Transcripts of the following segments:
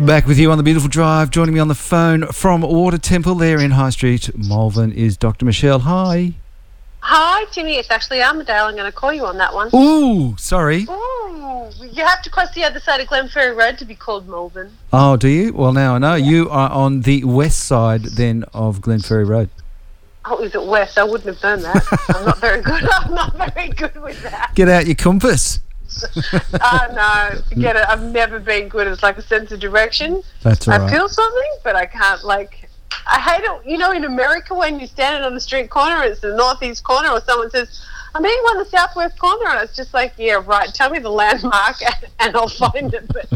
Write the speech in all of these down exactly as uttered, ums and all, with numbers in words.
Back with you on the beautiful drive. Joining me on the phone from Water Temple there in High Street, Malvern, is Doctor Michelle. Hi. Hi, Timmy. It's actually Armadale. I'm going to call you on that one. Ooh, sorry. Ooh, you have to cross the other side of Glenferrie Road to be called Malvern. Oh, do you? Well, now I know. Yeah. You are on the west side then of Glenferrie Road. Oh, is it west? I wouldn't have done that. I'm not very good. I'm not very good with that. Get out your compass. Oh, no. Forget it. I've never been good. It's like a sense of direction. That's all right. I feel something, but I can't, like... I hate it, you know, in America when you're standing on the street corner, it's the northeast corner, or someone says, I'm eating on the southwest corner, and it's just like, yeah, right, tell me the landmark and, and I'll find it. But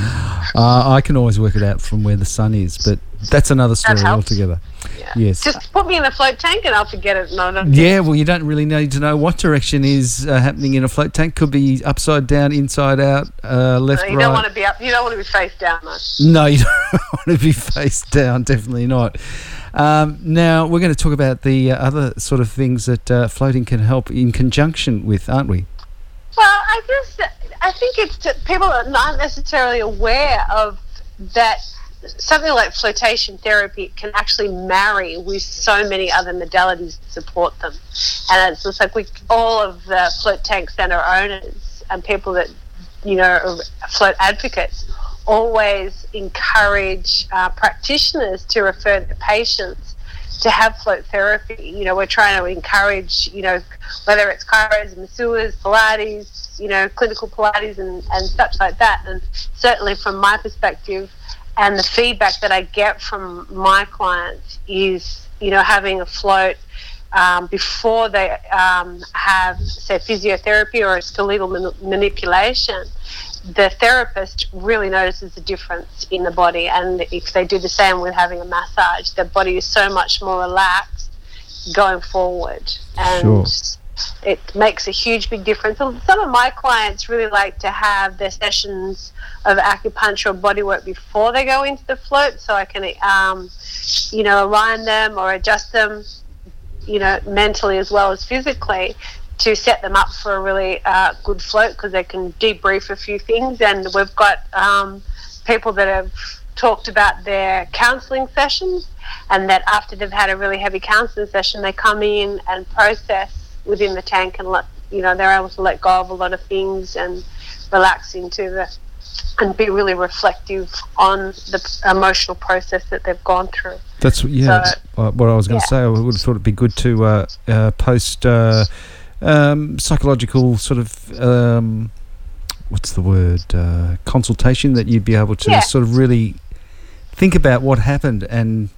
uh, I can always work it out from where the sun is, but that's another story altogether. Yeah. Yes. Just put me in a float tank and I'll forget it. No, no. Yeah, well, you don't really need to know what direction is uh, happening in a float tank. Could be upside down, inside out, uh, left, no, you right. don't want to be up. You don't want to be face down, though. No, you don't want to be face down. Definitely not. Um, now we're going to talk about the uh, other sort of things that uh, floating can help in conjunction with, aren't we? Well, I just I think it's that people are not necessarily aware of that. Something like flotation therapy can actually marry with so many other modalities to support them. And it's just like we, all of the float tank centre owners and people that, you know, are float advocates always encourage uh, practitioners to refer their patients to have float therapy. You know, we're trying to encourage, you know, whether it's chiros, masseurs, Pilates, you know, clinical Pilates and, and such like that. And certainly from my perspective, and the feedback that I get from my clients is, you know, having a float um, before they um, have, say, physiotherapy or a skeletal man- manipulation, the therapist really notices the difference in the body. And if they do the same with having a massage, their body is so much more relaxed going forward. And sure. It makes a huge, big difference. Some of my clients really like to have their sessions of acupuncture or bodywork before they go into the float, so I can, um, you know, align them or adjust them, you know, mentally as well as physically, to set them up for a really uh, good float, because they can debrief a few things. And we've got um, people that have talked about their counselling sessions, and that after they've had a really heavy counselling session, they come in and process within the tank and let, you know, they're able to let go of a lot of things and relax into the, and be really reflective on the emotional process that they've gone through. That's, yeah, so, that's what I was going to yeah. say. I would have thought it'd be good to uh, uh, post uh, um, psychological sort of, um, what's the word, uh, consultation, that you'd be able to yeah. sort of really think about what happened and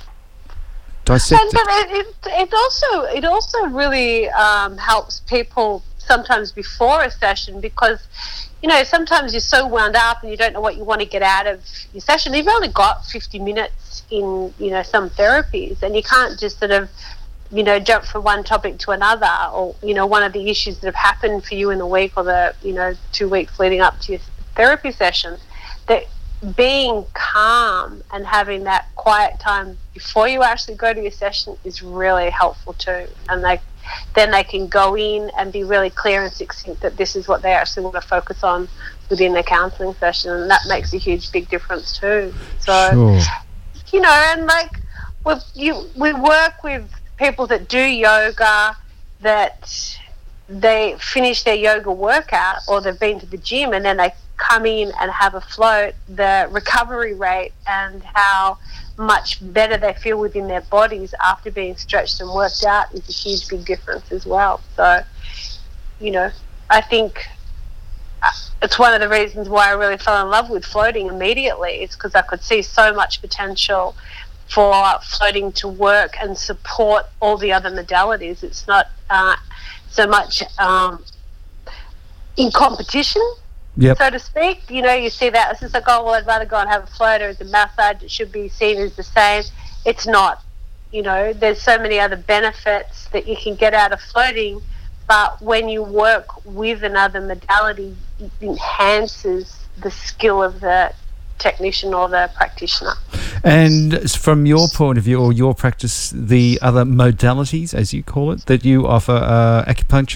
dissect and, but it, it, it also it also really um, helps people sometimes before a session, because, you know, sometimes you're so wound up and you don't know what you want to get out of your session. You've only got fifty minutes in, you know, some therapies, and you can't just sort of, you know, jump from one topic to another, or, you know, one of the issues that have happened for you in the week or the, you know, two weeks leading up to your therapy session. That being calm and having that quiet time before you actually go to your session is really helpful too. And they, then they can go in and be really clear and succinct that this is what they actually want to focus on within their counselling session, and that makes a huge, big difference too. So, sure. you know, and like we you we work with people that do yoga, that they finish their yoga workout or they've been to the gym and then they come in and have a float, the recovery rate and how much better they feel within their bodies after being stretched and worked out is a huge, big difference as well. So, you know, I think it's one of the reasons why I really fell in love with floating immediately. It's because I could see so much potential for floating to work and support all the other modalities. It's not uh, so much um, in competition, Yep. so to speak. You know, you see that, it's just like, oh, well, I'd rather go and have a float, or as a massage, it should be seen as the same. It's not. You know, there's so many other benefits that you can get out of floating, but when you work with another modality, it enhances the skill of the technician or the practitioner. And from your point of view, or your practice, the other modalities, as you call it, that you offer, uh, acupuncture,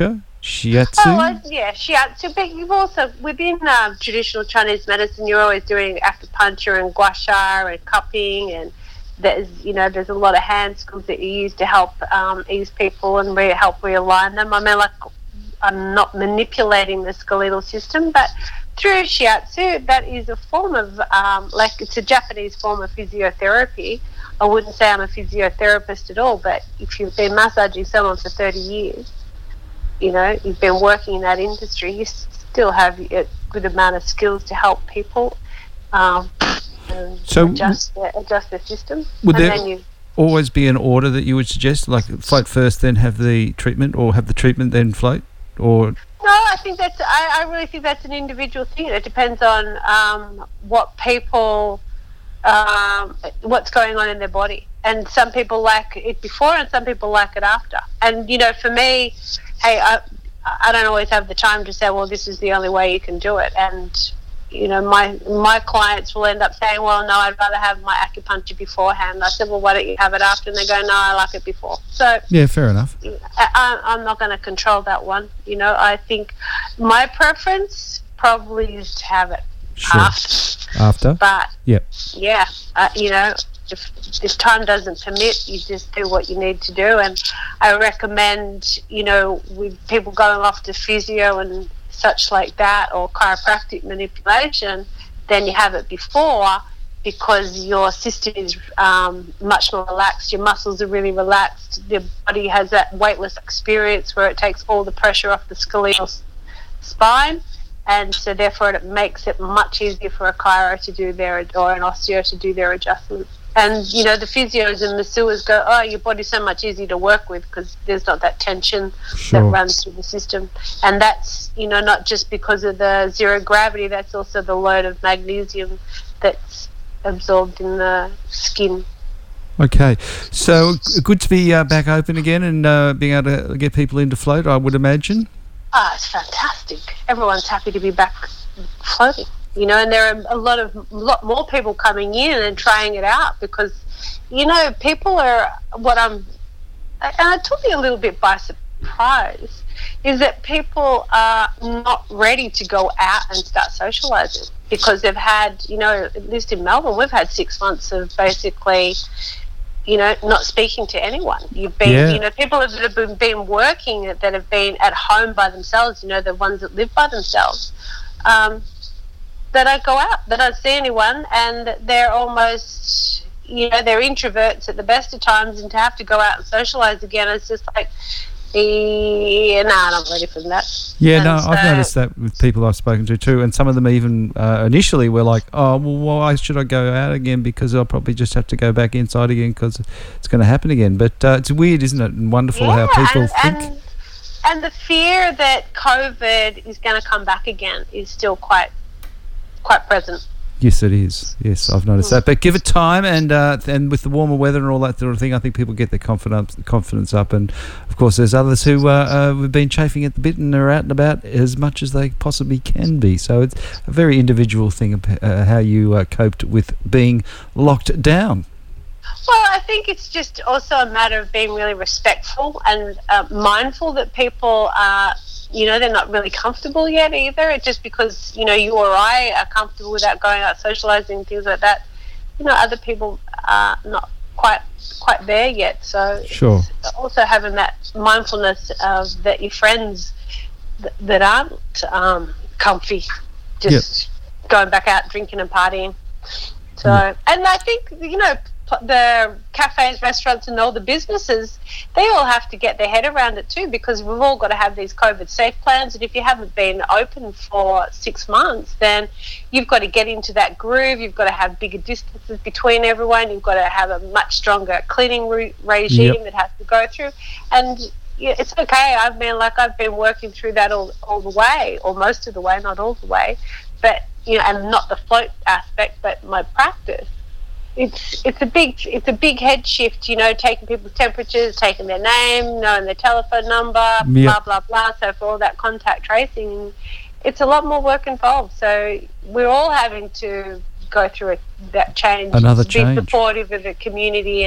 Shiatsu? Oh, well, yeah, shiatsu. But you've also, within um, traditional Chinese medicine, you're always doing acupuncture and gua sha and cupping, and there's, you know, there's a lot of hand skills that you use to help um, ease people and re- help realign them. I mean, like, I'm not manipulating the skeletal system, but through shiatsu, that is a form of, um, like, it's a Japanese form of physiotherapy. I wouldn't say I'm a physiotherapist at all, but if you've been massaging someone for thirty years, you know, you've been working in that industry, you still have a good amount of skills to help people um, and so adjust, their, adjust their system. Would and there then you, always be an order that you would suggest, like float first, then have the treatment, or have the treatment, then float? Or no, I think that's, I, I really think that's an individual thing. It depends on um, what people, um, what's going on in their body. And some people like it before and some people like it after. And, you know, for me, hey, I, I don't always have the time to say, well, this is the only way you can do it. And, you know, my my clients will end up saying, well, no, I'd rather have my acupuncture beforehand. I said, well, why don't you have it after? And they go, no, I like it before. So yeah, fair enough. I, I'm not going to control that one. You know, I think my preference probably is to have it Sure. after. After? But, Yep. yeah, uh, you know, if, if time doesn't permit, you just do what you need to do. And I recommend, you know, with people going off to physio and such like that, or chiropractic manipulation, then you have it before, because your system is um, much more relaxed, your muscles are really relaxed, your body has that weightless experience where it takes all the pressure off the skeletal spine, and so therefore it makes it much easier for a chiro to do their, or an osteo to do their adjustments. And, you know, the physios and masseurs go, oh, your body's so much easier to work with because there's not that tension Sure. that runs through the system. And that's, you know, not just because of the zero gravity, that's also the load of magnesium that's absorbed in the skin. Okay, so good to be uh, back open again and uh, being able to get people into float, I would imagine. Ah, it's fantastic. Everyone's happy to be back floating. You know, and there are a lot of lot more people coming in and trying it out because, you know, people are, what I'm, and it took me a little bit by surprise, is that people are not ready to go out and start socialising because they've had, you know, at least in Melbourne, we've had six months of basically, you know, not speaking to anyone. You've been, Yeah. you know, people that have been, been working, that have been at home by themselves, you know, the ones that live by themselves. Um, They don't go out, they don't see anyone, and they're almost, you know, they're introverts at the best of times, and to have to go out and socialise again, it's just like, yeah, nah, I'm not ready for that. Yeah, And no, so, I've noticed that with people I've spoken to too, and some of them even uh, initially were like, oh, well, why should I go out again? Because I'll probably just have to go back inside again because it's going to happen again. But uh, it's weird, isn't it, and wonderful yeah, how people and, think. And, and the fear that COVID is going to come back again is still quite quite present. Yes, it is. Yes, I've noticed that. But give it time, and uh, and with the warmer weather and all that sort of thing, I think people get their confidence confidence up. And of course, there's others who uh, uh, have been chafing at the bit and are out and about as much as they possibly can be. So it's a very individual thing uh, how you uh, coped with being locked down. Well, I think it's just also a matter of being really respectful and uh, mindful that people are, you know, they're not really comfortable yet either. It's just because, you know, you or I are comfortable without going out socialising, things like that. You know, other people are not quite quite there yet. So Sure. it's also having that mindfulness of that your friends th- that aren't um, comfy, just yep. going back out drinking and partying. So, yep. and I think, you know, the cafes, restaurants and all the businesses, they all have to get their head around it too, because we've all got to have these COVID safe plans, and if you haven't been open for six months, then you've got to get into that groove, you've got to have bigger distances between everyone, you've got to have a much stronger cleaning re- regime yep. that has to go through, and yeah, it's okay. I've been like I've been working through that all, all the way, or most of the way, not all the way, but you know, and not the float aspect, but my practice. It's it's a big it's a big head shift, you know, taking people's temperatures, taking their name, knowing their telephone number, yep. blah blah blah. So for all that contact tracing, it's a lot more work involved. So we're all having to go through a, that change. Another be change. Be supportive of the community and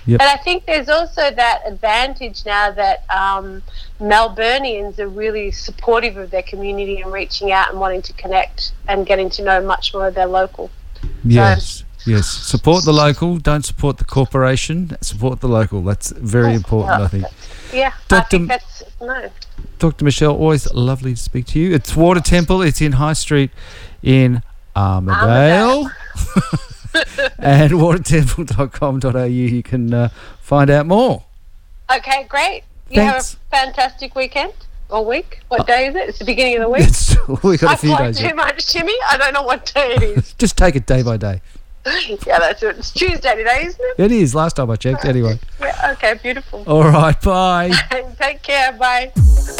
Yep. But I think there's also that advantage now that um, Melburnians are really supportive of their community and reaching out and wanting to connect and getting to know much more of their local. Yes, so, yes. Support the local. Don't support the corporation. Support the local. That's very important, I think. Yeah, Doctor I think that's no. Doctor Michelle, always lovely to speak to you. It's Water Temple. It's in High Street in Armadale. And water temple dot com dot a u you can uh, find out more. Okay, great. You Thanks. have a fantastic weekend or week. What day is it? It's the beginning of the week. It's, we got a I've few played days. too much, Timmy. I don't know what day it is. Just take it day by day. Yeah, that's it. It's Tuesday today, isn't it? It is. Last time I checked, anyway. Yeah, okay, beautiful. All right, bye. Take care. Bye.